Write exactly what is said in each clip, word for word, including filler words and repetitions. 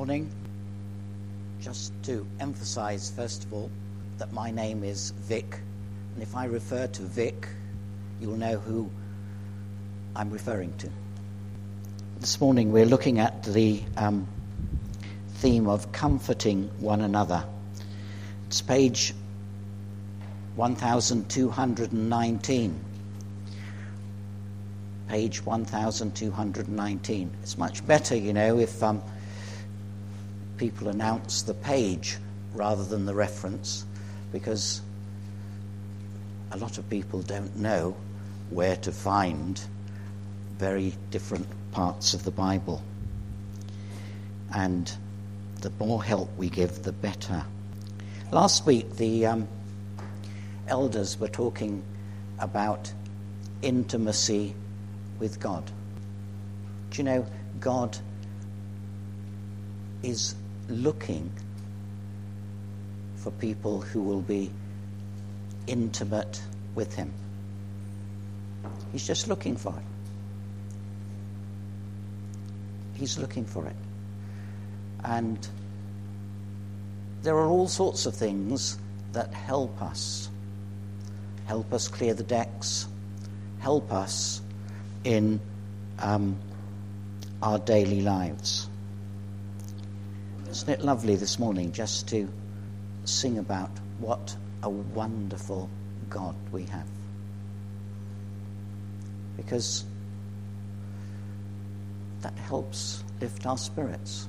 morning. Just to emphasize, first of all, that my name is Vic, and if I refer to Vic, you'll know who I'm referring to. This morning we're looking at the um, theme of comforting one another. It's page one thousand two hundred nineteen. Page one thousand two hundred nineteen. It's much better, you know, if um, people announce the page rather than the reference, because a lot of people don't know where to find very different parts of the Bible. And the more help we give, the better. Last week, the um, elders were talking about intimacy with God. Do you know, God is looking for people who will be intimate with him. He's just looking for it. He's looking for it. And there are all sorts of things that help us. Help us clear the decks. Help us in um, our daily lives. Isn't it lovely this morning just to sing about what a wonderful God we have? Because that helps lift our spirits.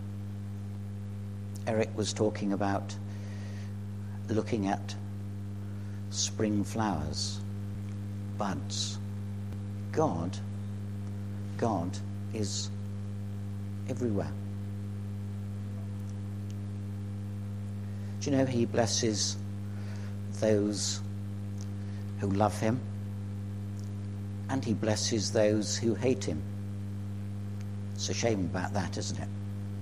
Eric was talking about looking at spring flowers, buds. God, God is everywhere. Do you know he blesses those who love him, and he blesses those who hate him? It's a shame about that, isn't it?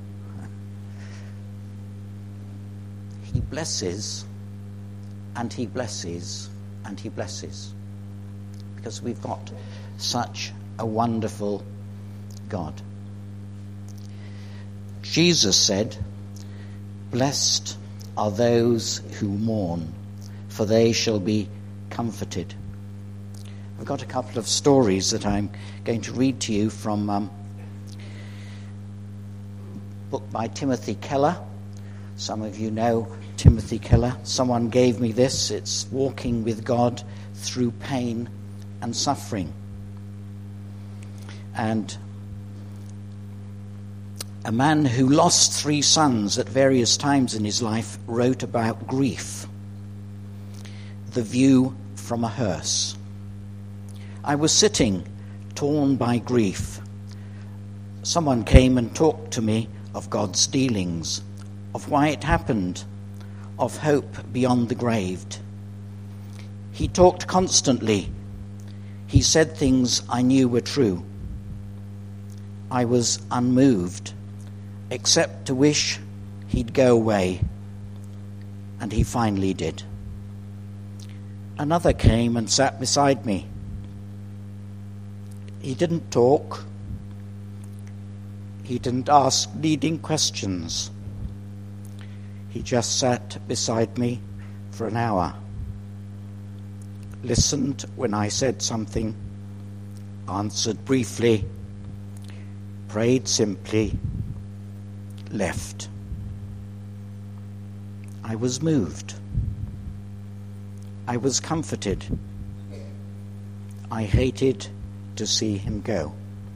He blesses, and he blesses, and he blesses, because we've got such a wonderful God. Jesus said, "Blessed are those who mourn, for they shall be comforted." I've got a couple of stories that I'm going to read to you from um, a book by Timothy Keller. Some of you know Timothy Keller. Someone gave me this. It's Walking with God Through Pain and Suffering. And a man who lost three sons at various times in his life wrote about grief. The view from a hearse. "I was sitting, torn by grief. Someone came and talked to me of God's dealings, of why it happened, of hope beyond the grave. He talked constantly. He said things I knew were true. I was unmoved, except to wish he'd go away, and he finally did. Another came and sat beside me. He didn't talk. He didn't ask leading questions. He just sat beside me for an hour, listened when I said something, answered briefly, prayed simply, left. I was moved. I was comforted. I hated to see him go."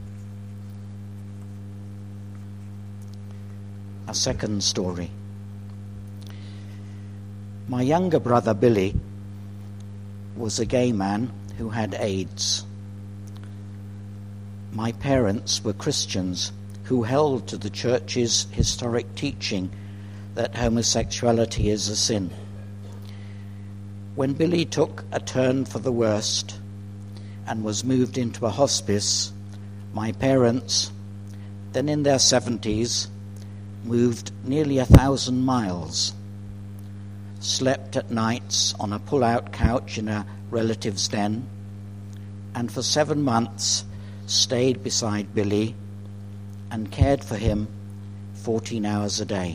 A second story. My younger brother Billy was a gay man who had AIDS. My parents were Christians who held to the church's historic teaching that homosexuality is a sin. When Billy took a turn for the worst and was moved into a hospice, my parents, then in their seventies, moved nearly a thousand miles, slept at nights on a pull-out couch in a relative's den, and for seven months stayed beside Billy and cared for him fourteen hours a day.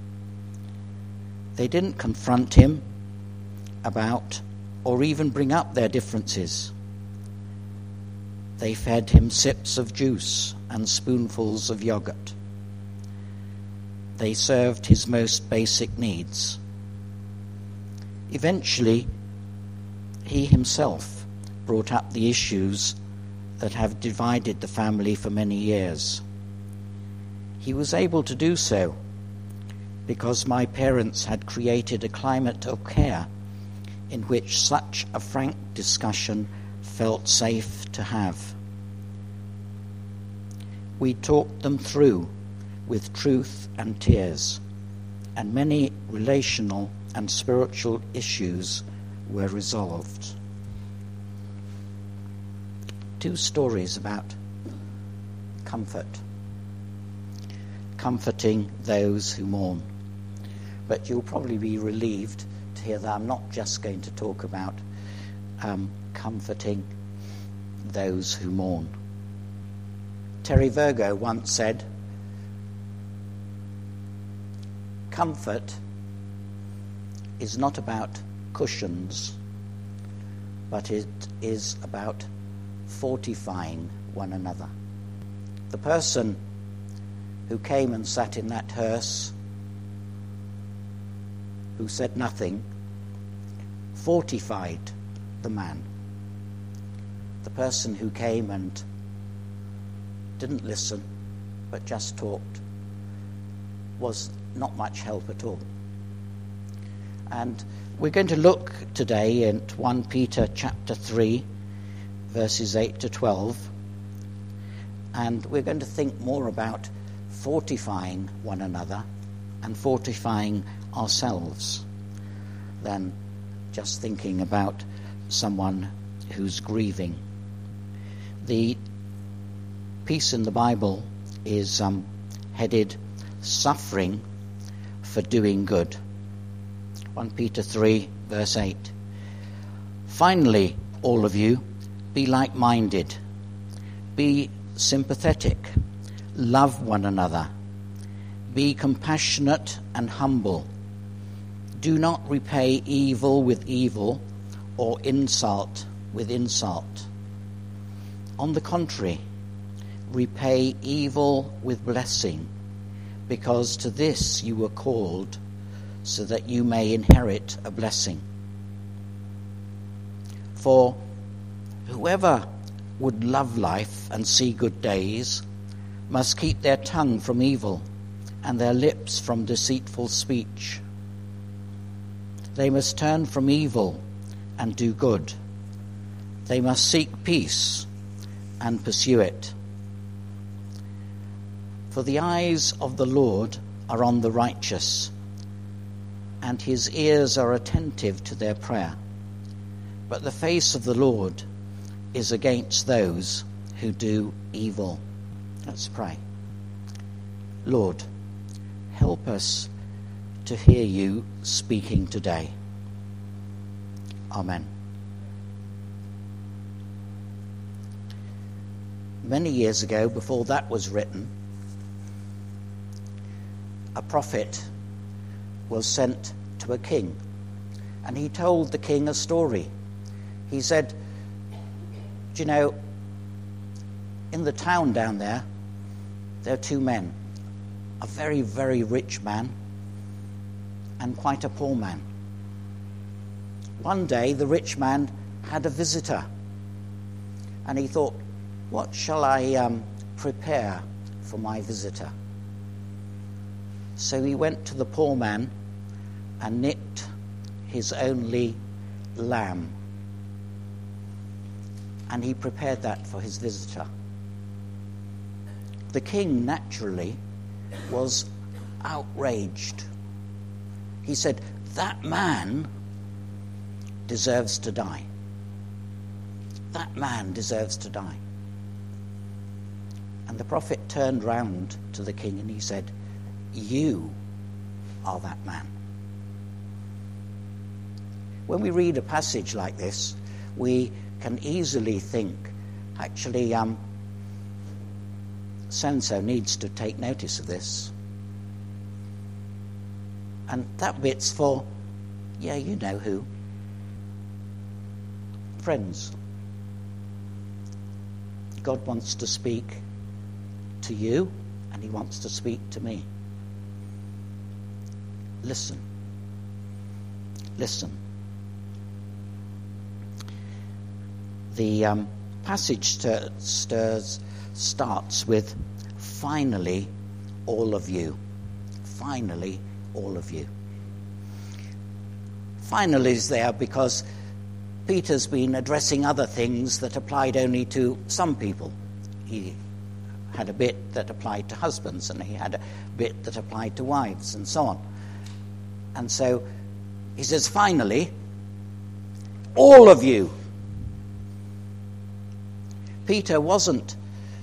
They didn't confront him about or even bring up their differences. They fed him sips of juice and spoonfuls of yogurt. They served his most basic needs. Eventually, he himself brought up the issues that have divided the family for many years. He was able to do so because my parents had created a climate of care in which such a frank discussion felt safe to have. We talked them through with truth and tears, and many relational and spiritual issues were resolved. Two stories about comfort, comforting those who mourn. But you'll probably be relieved to hear that I'm not just going to talk about um, comforting those who mourn. Terry Virgo once said, "Comfort is not about cushions, but it is about fortifying one another." The person who came and sat in that hearse, who said nothing, fortified the man. The person who came and didn't listen, but just talked, was not much help at all. And we're going to look today in First Peter chapter three, verses eight to twelve, and we're going to think more about fortifying one another and fortifying ourselves than just thinking about someone who's grieving. The piece in the Bible is um, headed "Suffering for Doing Good." First Peter three, verse eight. "Finally, all of you, be like-minded, be sympathetic, love one another, be compassionate and humble. Do not repay evil with evil or insult with insult. On the contrary, repay evil with blessing, because to this you were called, so that you may inherit a blessing. For whoever would love life and see good days must keep their tongue from evil and their lips from deceitful speech. They must turn from evil and do good. They must seek peace and pursue it. For the eyes of the Lord are on the righteous, and his ears are attentive to their prayer. But the face of the Lord is against those who do evil." Let's pray. Lord, help us to hear you speaking today. Amen. Many years ago, before that was written, a prophet was sent to a king, and he told the king a story. He said, "Do you know, in the town down there, there are two men, a very, very rich man and quite a poor man. One day the rich man had a visitor, and he thought, what shall I um, prepare for my visitor? So he went to the poor man and nicked his only lamb, and he prepared that for his visitor. The king, naturally, was outraged. He said, that man deserves to die. That man deserves to die. And the prophet turned round to the king and he said, you are that man. When we read a passage like this, we can easily think, actually, um, so-and-so needs to take notice of this. And that bit's for, yeah, you know who. Friends. God wants to speak to you, and he wants to speak to me. Listen. Listen. The um, passage stir, stirs, starts with, finally, all of you. Finally, all of you. Finally is there because Peter's been addressing other things that applied only to some people. He had a bit that applied to husbands, and he had a bit that applied to wives, and so on. And so he says, finally, all of you. Peter wasn't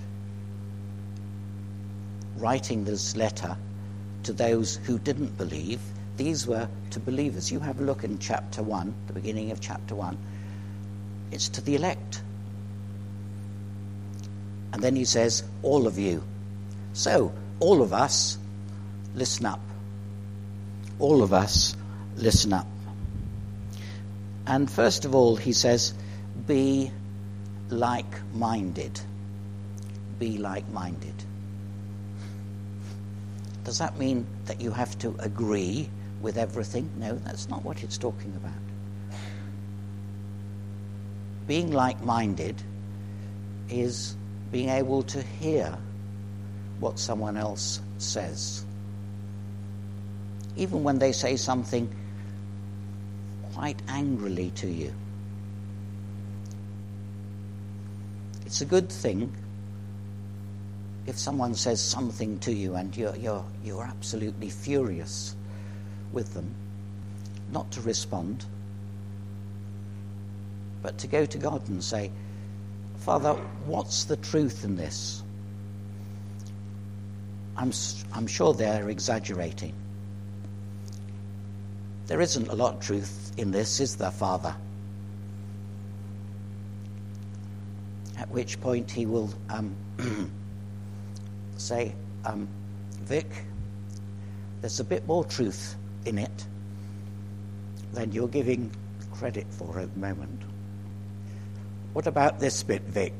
writing this letter to those who didn't believe. These were to believers. You have a look in chapter one, the beginning of chapter one. It's to the elect. And then he says, all of you. So, all of us, listen up. All of us, listen up. And first of all, he says, be like-minded. Be like-minded. Does that mean that you have to agree with everything? No, that's not what it's talking about. Being like-minded is being able to hear what someone else says. Even when they say something quite angrily to you. It's a good thing if someone says something to you and you're, you're, you're absolutely furious with them, not to respond, but to go to God and say, Father, what's the truth in this? I'm, I'm sure they're exaggerating. There isn't a lot of truth in this, is there, Father? At which point he will um, say, um, Vic, there's a bit more truth in it than you're giving credit for at the moment. What about this bit, Vic?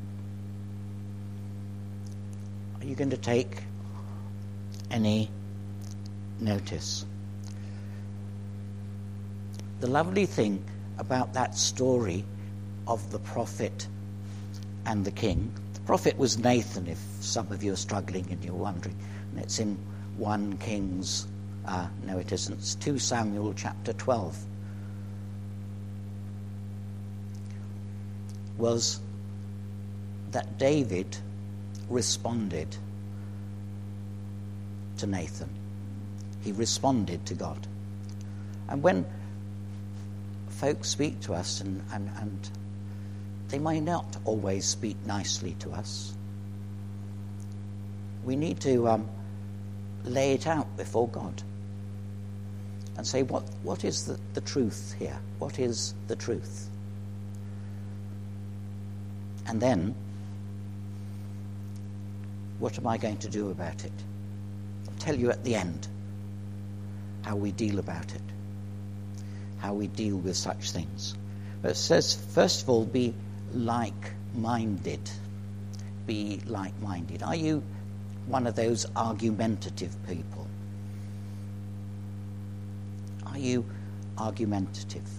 Are you going to take any notice? The lovely thing about that story of the prophet and the king, the prophet was Nathan, if some of you are struggling and you're wondering, and it's in First Kings, uh, no it isn't, it's Second Samuel chapter twelve, was that David responded to Nathan. He responded to God. And when folks speak to us, and, and, and they may not always speak nicely to us, we need to um, lay it out before God and say, what, what is the, the truth here? What is the truth? And then, what am I going to do about it? I'll tell you at the end how we deal about it, how we deal with such things. But it says, first of all, be like-minded. Be like-minded. Are you one of those argumentative people? Are you argumentative?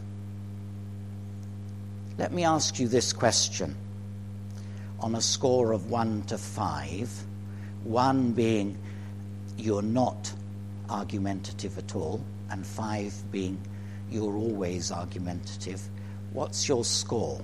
Let me ask you this question. On a score of one to five, one being you're not argumentative at all, and five being you're always argumentative, what's your score?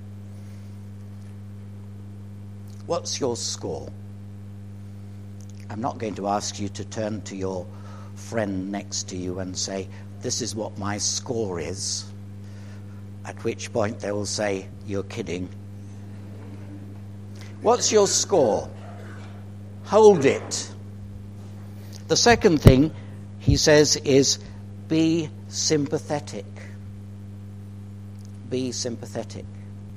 What's your score? I'm not going to ask you to turn to your friend next to you and say, this is what my score is, at which point they will say, you're kidding. What's your score? Hold it. The second thing he says is be sympathetic. Be sympathetic.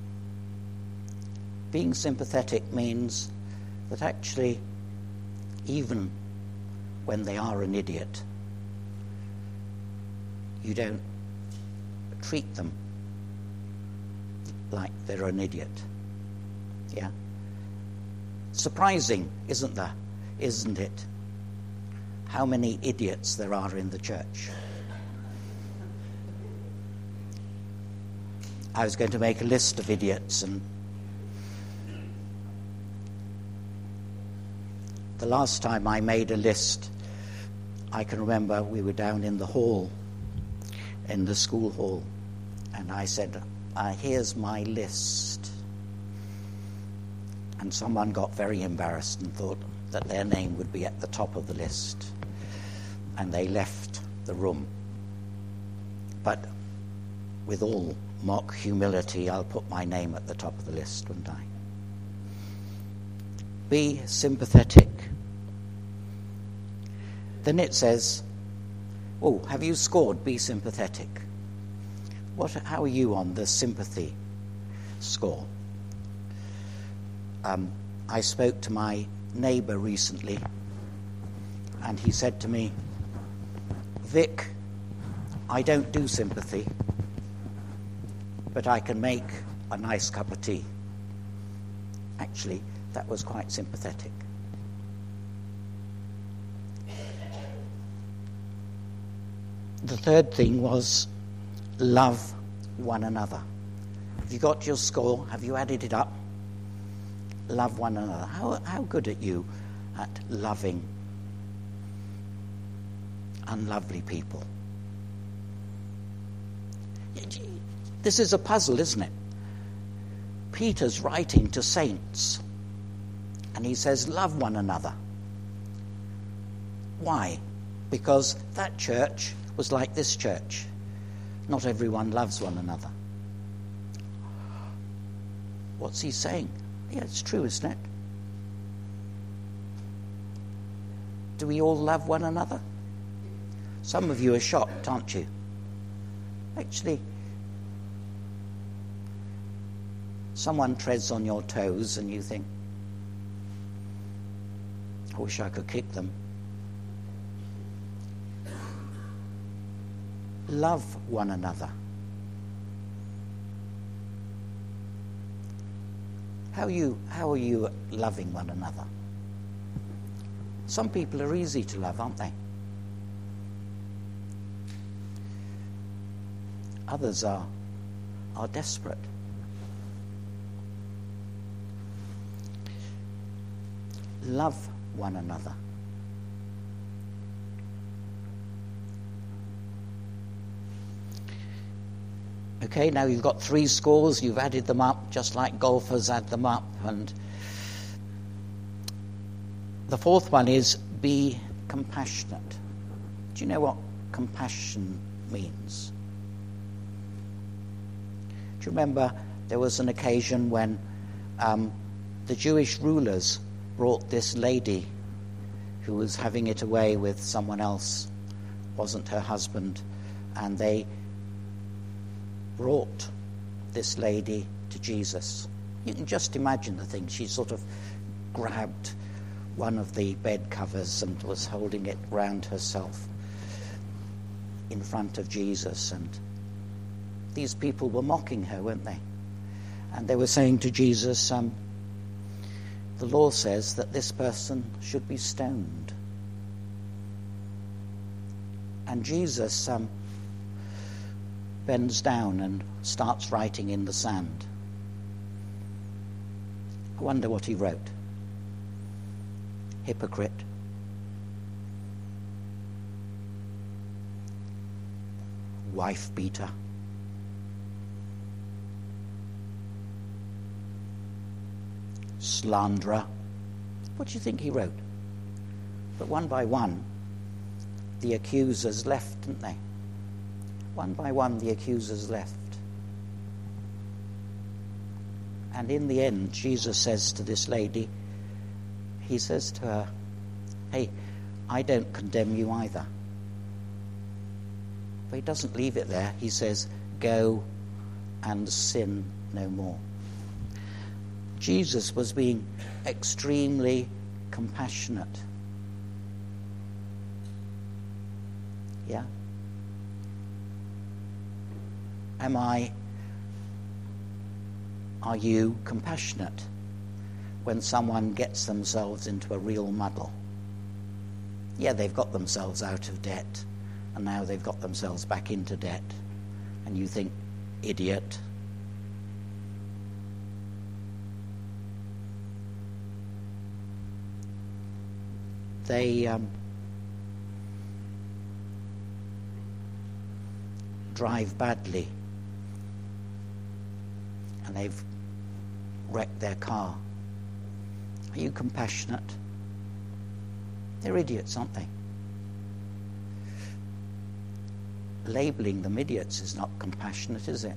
Being sympathetic means that actually, even when they are an idiot, you don't treat them like they're an idiot. Yeah? Surprising, isn't there? Isn't it? How many idiots there are in the church. I was going to make a list of idiots, and the last time I made a list, I can remember we were down in the hall, in the school hall, and I said, uh, here's my list. And someone got very embarrassed and thought that their name would be at the top of the list. And they left the room. But with all mock humility, I'll put my name at the top of the list, won't I? Be sympathetic. Then it says, oh, have you scored? Be sympathetic. What? How are you on the sympathy score? Um, I spoke to my neighbour recently, and he said to me, Vic, I don't do sympathy, but I can make a nice cup of tea. Actually, that was quite sympathetic. The third thing was love one another. Have you got your score? Have you added it up? Love one another. How, how good are you at loving unlovely people? This is a puzzle, isn't it? Peter's writing to saints, and he says, love one another. Why? Because that church was like this church. Not everyone loves one another. What's he saying? Yeah, it's true, isn't it? Do we all love one another? Some of you are shocked, aren't you? Actually, someone treads on your toes and you think, I wish I could kick them. Love one another. How are you, how are you loving one another? Some people are easy to love, aren't they? Others are, are desperate. Love one another. Okay, now you've got three scores, you've added them up, just like golfers add them up. And the fourth one is be compassionate. Do you know what compassion means? Do you remember there was an occasion when um, the Jewish rulers brought this lady who was having it away with someone else, wasn't her husband, and they brought this lady to Jesus. You can just imagine the thing. She sort of grabbed one of the bed covers and was holding it round herself in front of Jesus. And these people were mocking her, weren't they? And they were saying to Jesus, um, the law says that this person should be stoned. And Jesus um, bends down and starts writing in the sand. I wonder what he wrote. Hypocrite. Wife beater. Slanderer. What do you think he wrote? But one by one, the accusers left, didn't they? One by one, the accusers left. And in the end, Jesus says to this lady, he says to her, hey, I don't condemn you either. But he doesn't leave it there. He says, go and sin no more. Jesus was being extremely compassionate. Yeah? Am I, are you compassionate when someone gets themselves into a real muddle? Yeah, they've got themselves out of debt, and now they've got themselves back into debt, and you think, idiot. They um, drive badly, and they've wrecked their car. Are you compassionate? They're idiots, aren't they? Labeling them idiots is not compassionate, is it?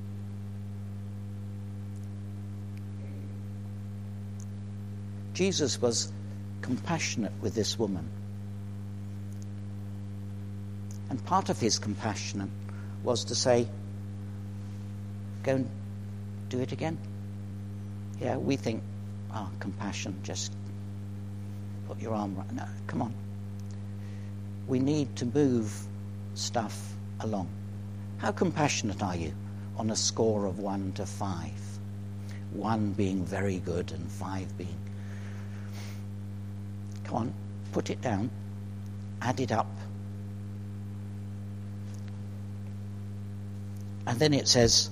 Jesus was compassionate with this woman. And part of his compassion was to say, go and do it again. Yeah, we think, oh, compassion, just put your arm right. No, come on. We need to move stuff along. How compassionate are you on a score of one to five? One being very good and five being... Come on, put it down, add it up. And then it says,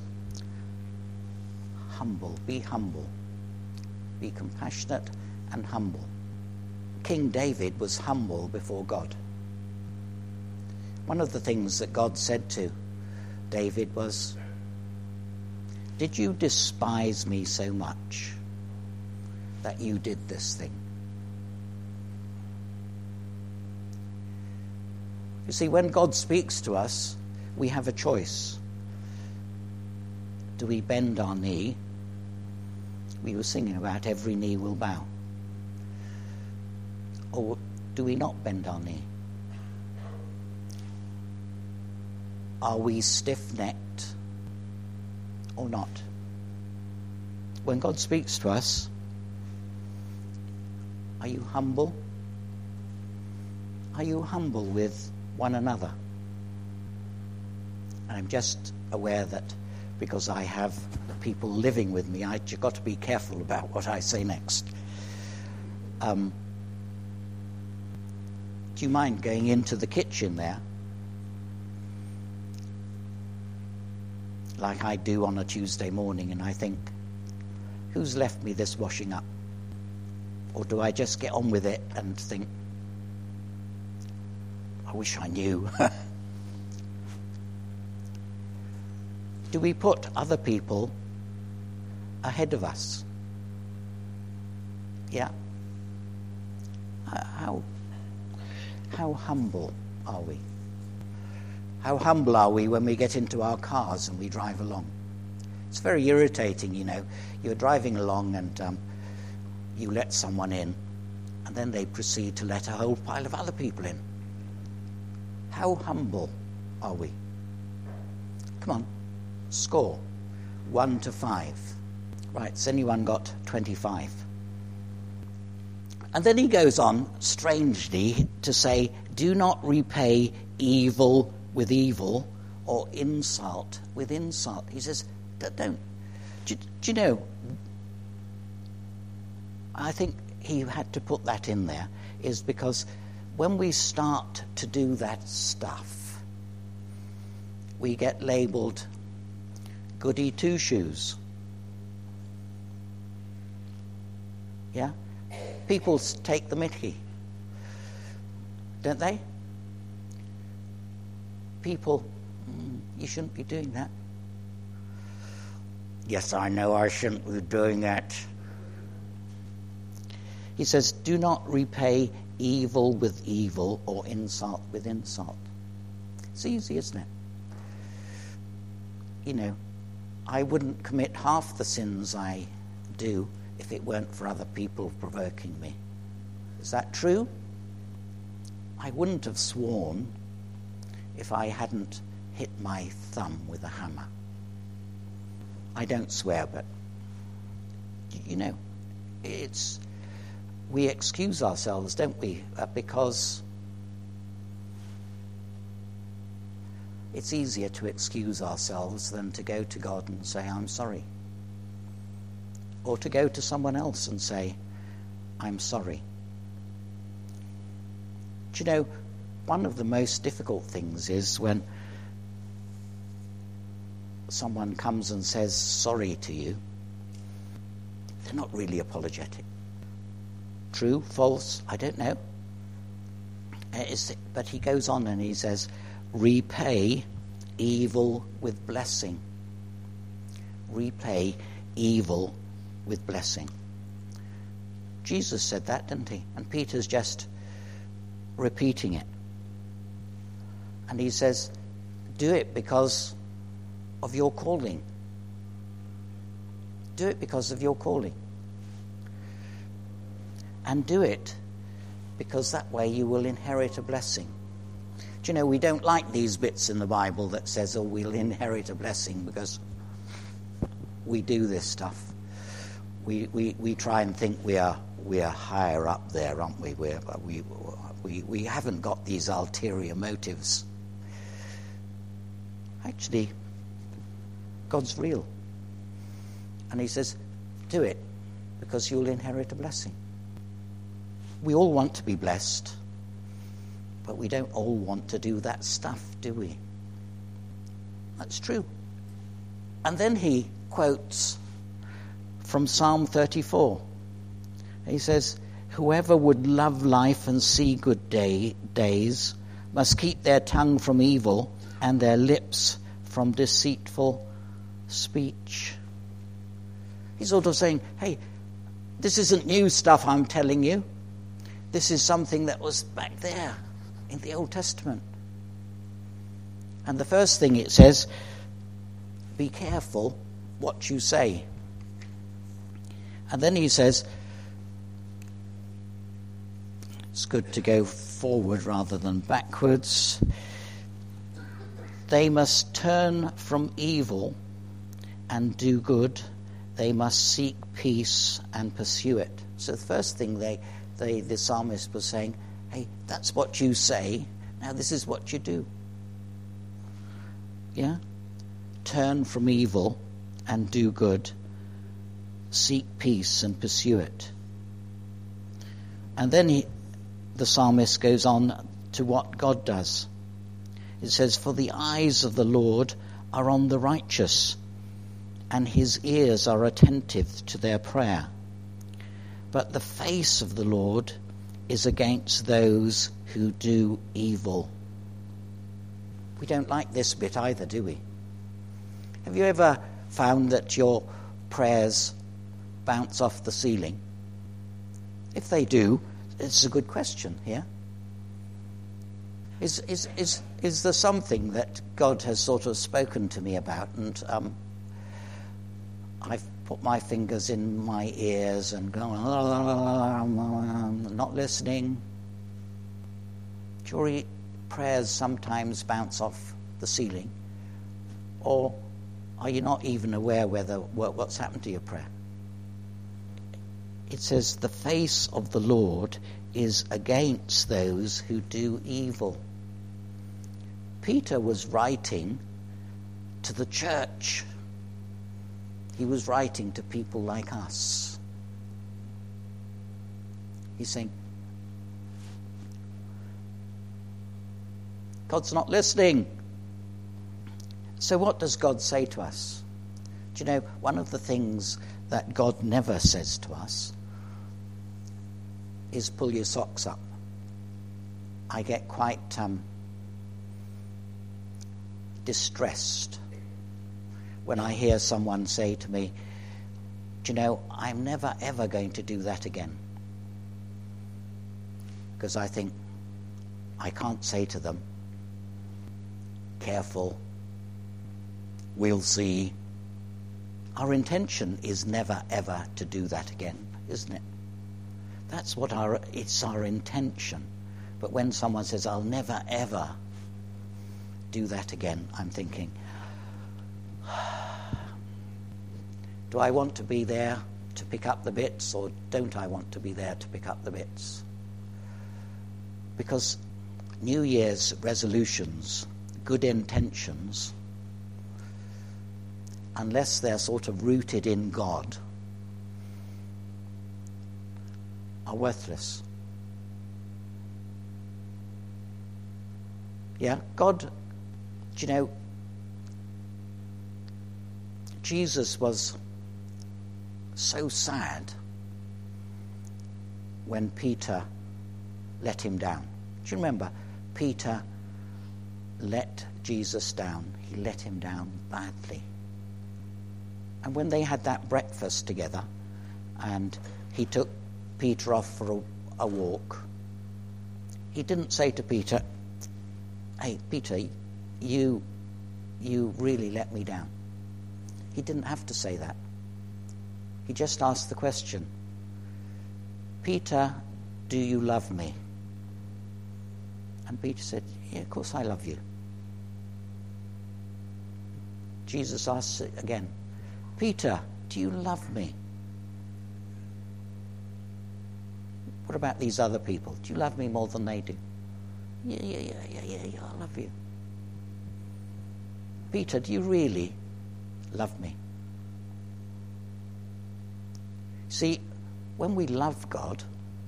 humble, be humble. Be compassionate and humble. King David was humble before God. One of the things that God said to David was, did you despise me so much that you did this thing? You see, when God speaks to us, we have a choice. Do we bend our knee? We were singing about every knee will bow. Or do we not bend our knee? Are we stiff-necked or not? When God speaks to us, are you humble? Are you humble with one another? And I'm just aware that because I have people living with me, I've got to be careful about what I say next. Um, do you mind going into the kitchen there, like I do on a Tuesday morning, and I think, who's left me this washing up? Or do I just get on with it and think, I wish I knew? Do we put other people ahead of us? Yeah. How, how humble are we? How humble are we when we get into our cars and we drive along? It's very irritating, you know. You're driving along and um, you let someone in, and then they proceed to let a whole pile of other people in. How humble are we? Come on, score. One to five. Right, has anyone got twenty-five? And then he goes on, strangely, to say, do not repay evil with evil or insult with insult. He says, don't. Do, do you know, I think he had to put that in there, is because when we start to do that stuff, we get labelled goody two-shoes. Yeah? People take the mickey, don't they? People, mm, you shouldn't be doing that. Yes, I know I shouldn't be doing that. He says, do not repay evil with evil or insult with insult. It's easy, isn't it? You know, I wouldn't commit half the sins I do if it weren't for other people provoking me. Is that true? I wouldn't have sworn if I hadn't hit my thumb with a hammer. I don't swear, but, you know, it's... we excuse ourselves, don't we? Uh, because it's easier to excuse ourselves than to go to God and say, I'm sorry. Or to go to someone else and say, I'm sorry. Do you know, one of the most difficult things is when someone comes and says sorry to you, they're not really apologetic. True, false, I don't know. It's, but he goes on and he says, repay evil with blessing. Repay evil with blessing. Jesus said that, didn't he? And Peter's just repeating it. And he says, do it because of your calling. Do it because of your calling. And do it because that way you will inherit a blessing. Do you know, we don't like these bits in the Bible that says, oh, we'll inherit a blessing, because we do this stuff. We we, we try and think we are we are higher up there, aren't we? We're, we we we haven't got these ulterior motives. Actually, God's real. And he says, do it because you'll inherit a blessing. We all want to be blessed, but we don't all want to do that stuff, do we? That's true. And then he quotes from Psalm thirty-four. He says, whoever would love life and see good day, days must keep their tongue from evil and their lips from deceitful speech. He's sort of saying, hey, this isn't new stuff I'm telling you. This is something that was back there in the Old Testament. And the first thing it says, be careful what you say. And then he says, it's good to go forward rather than backwards. They must turn from evil and do good. They must seek peace and pursue it. So the first thing they, they the psalmist was saying, hey, that's what you say. Now this is what you do. Yeah? Turn from evil and do good. Seek peace and pursue it. And then he, the psalmist goes on to what God does. It says, for the eyes of the Lord are on the righteous, and his ears are attentive to their prayer. But the face of the Lord is against those who do evil. We don't like this bit either, do we? Have you ever found that your prayers bounce off the ceiling? If they do, it's a good question here. Is is is is there something that God has sort of spoken to me about, and um, I've put my fingers in my ears and gone, not listening? Do your prayers sometimes bounce off the ceiling, or are you not even aware whether what's happened to your prayer? It says, the face of the Lord is against those who do evil. Peter was writing to the church. He was writing to people like us. He's saying, God's not listening. So what does God say to us? Do you know, one of the things that God never says to us is pull your socks up. I get quite um, distressed when I hear someone say to me, do you know, I'm never ever going to do that again. Because I think I can't say to them, careful, we'll see. Our intention is never ever to do that again, isn't it? That's what our, it's our intention. But when someone says, I'll never ever do that again, I'm thinking, do I want to be there to pick up the bits, or don't I want to be there to pick up the bits? Because New Year's resolutions good intentions, unless they're sort of rooted in God, are worthless. Yeah, God, do you know, Jesus was so sad when Peter let him down. Do you remember? Peter let Jesus down. He let him down badly. And when they had that breakfast together, and he took Peter off for a, a walk, he didn't say to Peter, "Hey, Peter, you, you really let me down." He didn't have to say that. He just asked the question, "Peter, do you love me?" And Peter said, "Yeah, of course I love you." Jesus asked again, "Peter, do you love me?" "What about these other people? Do you love me more than they do?" Yeah, yeah, yeah, yeah, yeah, yeah, I love you." "Peter, do you really love me?" See, when we love God,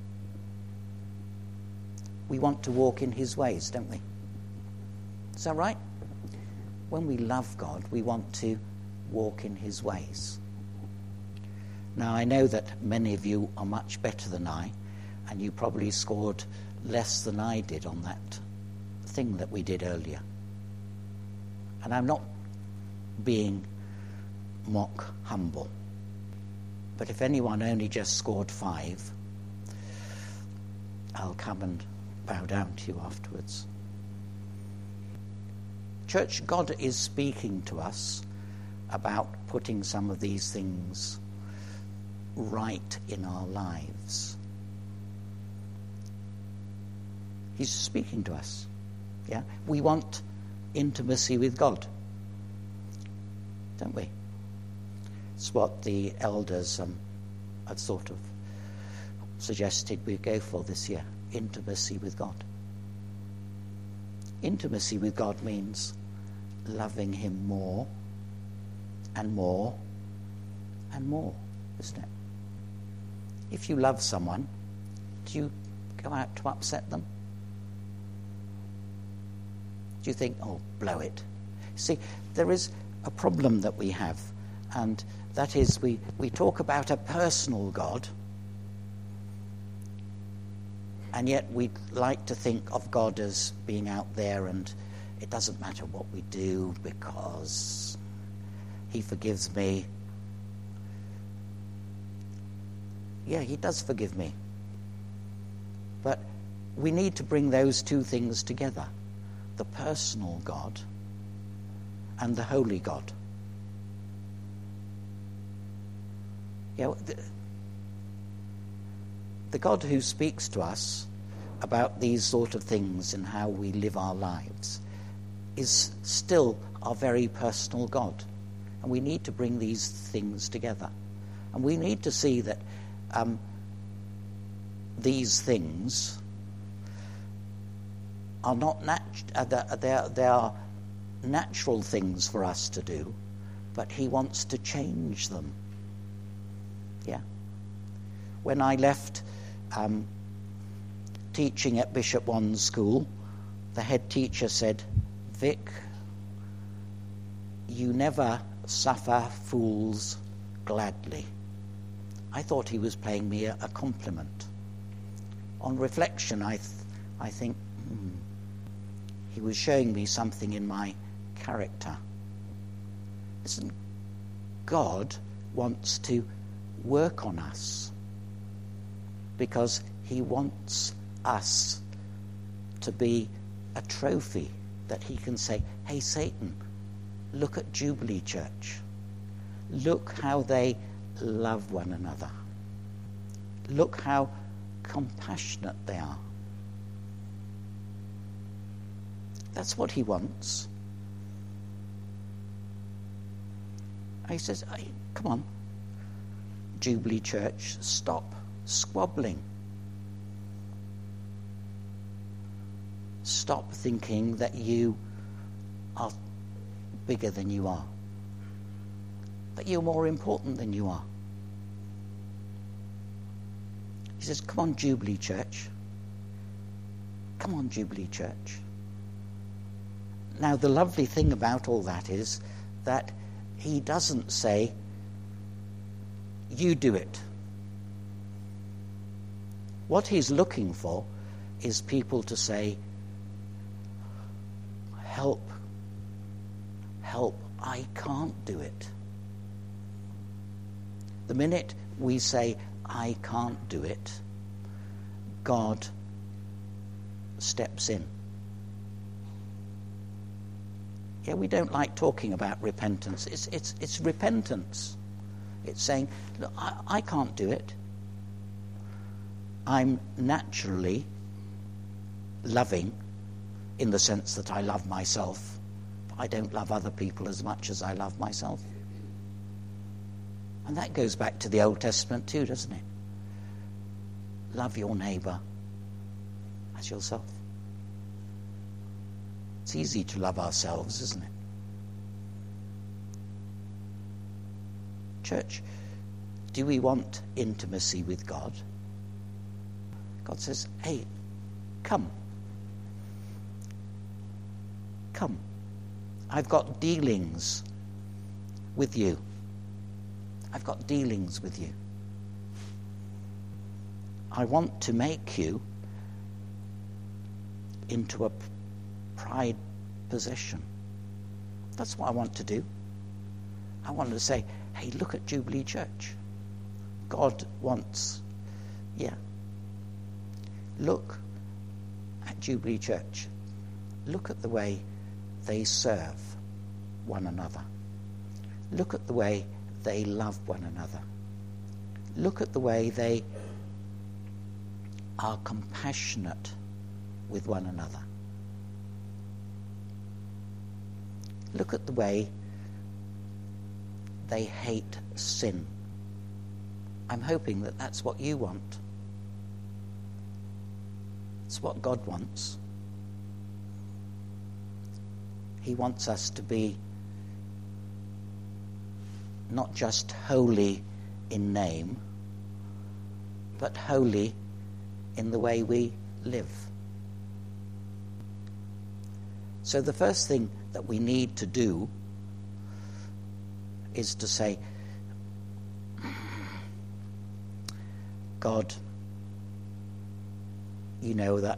we want to walk in his ways, don't we? Is that right? When we love God, we want to walk in his ways. Now, I know that many of you are much better than I, and you probably scored less than I did on that thing that we did earlier. And I'm not being mock humble. But if anyone only just scored five, I'll come and bow down to you afterwards. Church, God is speaking to us about putting some of these things right in our lives. He's speaking to us. Yeah, we want intimacy with God, don't we? It's what the elders um, had sort of suggested we go for this year: intimacy with God. Intimacy with God means loving him more and more and more, isn't it? If you love someone, do you go out to upset them? Do you think, "Oh, blow it"? See, there is a problem that we have, and that is we, we talk about a personal God, and yet we like to think of God as being out there, and it doesn't matter what we do because he forgives me. Yeah, he does forgive me. But we need to bring those two things together: the personal God and the holy God. You know, the, the God who speaks to us about these sort of things and how we live our lives is still our very personal God. And we need to bring these things together. And we need to see that um, these things are not nat- uh, they are, they are natural things for us to do, but he wants to change them. Yeah. When I left um, teaching at Bishop Wan's school, the head teacher said, "Vic, you never suffer fools gladly." I thought he was paying me a, a compliment. On reflection, I, th- I think, hmm, he was showing me something in my character. Listen, God wants to work on us because he wants us to be a trophy that he can say, "Hey, Satan, look at Jubilee Church. Look how they love one another. Look how compassionate they are." That's what he wants. And he says, hey, come on, Jubilee Church, stop squabbling. Stop thinking that you are bigger than you are, that you're more important than you are. He says, come on, Jubilee Church. Come on, Jubilee Church. Now, the lovely thing about all that is that he doesn't say, you do it. What he's looking for is people to say, help, help, I can't do it. The minute we say, I can't do it, God steps in. Yeah, we don't like talking about repentance. It's it's it's repentance. It's saying, look, I, I can't do it. I'm naturally loving in the sense that I love myself. But I don't love other people as much as I love myself. And that goes back to the Old Testament too, doesn't it? Love your neighbour as yourself. It's easy to love ourselves, isn't it? Church, do we want intimacy with God? God says, hey, come. Come. I've got dealings with you. I've got dealings with you. I want to make you into a pride possession. That's what I want to do. I want to say, hey, look at Jubilee Church. God wants, yeah. Look at Jubilee Church. Look at the way they serve one another. Look at the way they love one another. Look at the way they are compassionate with one another. Look at the way they hate sin. I'm hoping that that's what you want. It's what God wants. He wants us to be not just holy in name, but holy in the way we live. So the first thing that we need to do is to say, God, you know that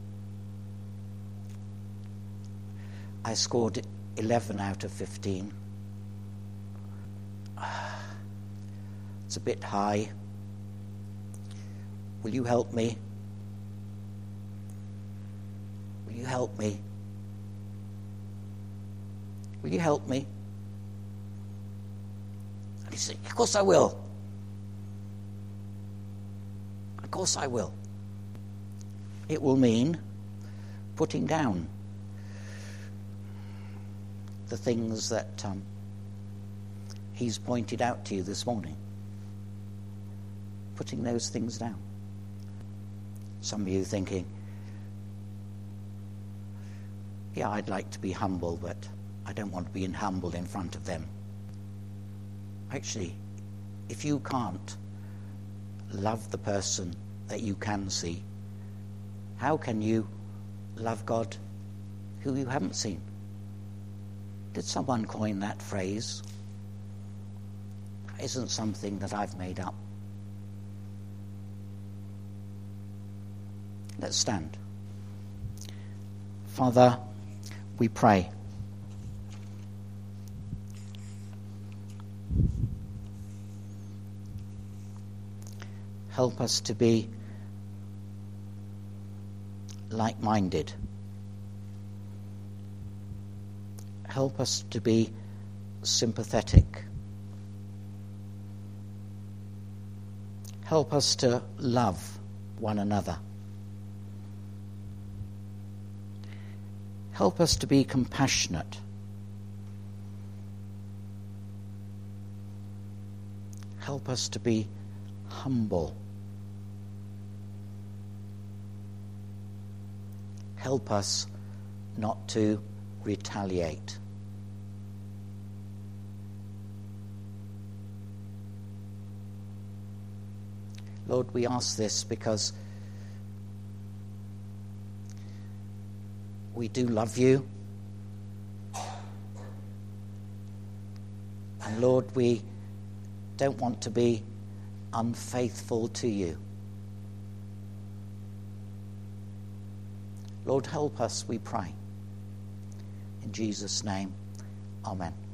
I scored eleven out of fifteen. It's a bit high. Will you help me? Will you help me? Will you help me? And he said, of course I will. Of course I will. It will mean putting down the things that um, he's pointed out to you this morning. Putting those things down. Some of you thinking, yeah, I'd like to be humble, but I don't want to be humble in front of them. Actually, if you can't love the person that you can see, how can you love God who you haven't seen? Did someone coin that phrase? It isn't something that I've made up. Let's stand. Father, we pray. Help us to be like-minded. Help us to be sympathetic. Help us to love one another. Help us to be compassionate. Help us to be humble. Help us not to retaliate. Lord, we ask this because we do love you. And Lord, we don't want to be unfaithful to you. Lord, help us, we pray. In Jesus' name, amen.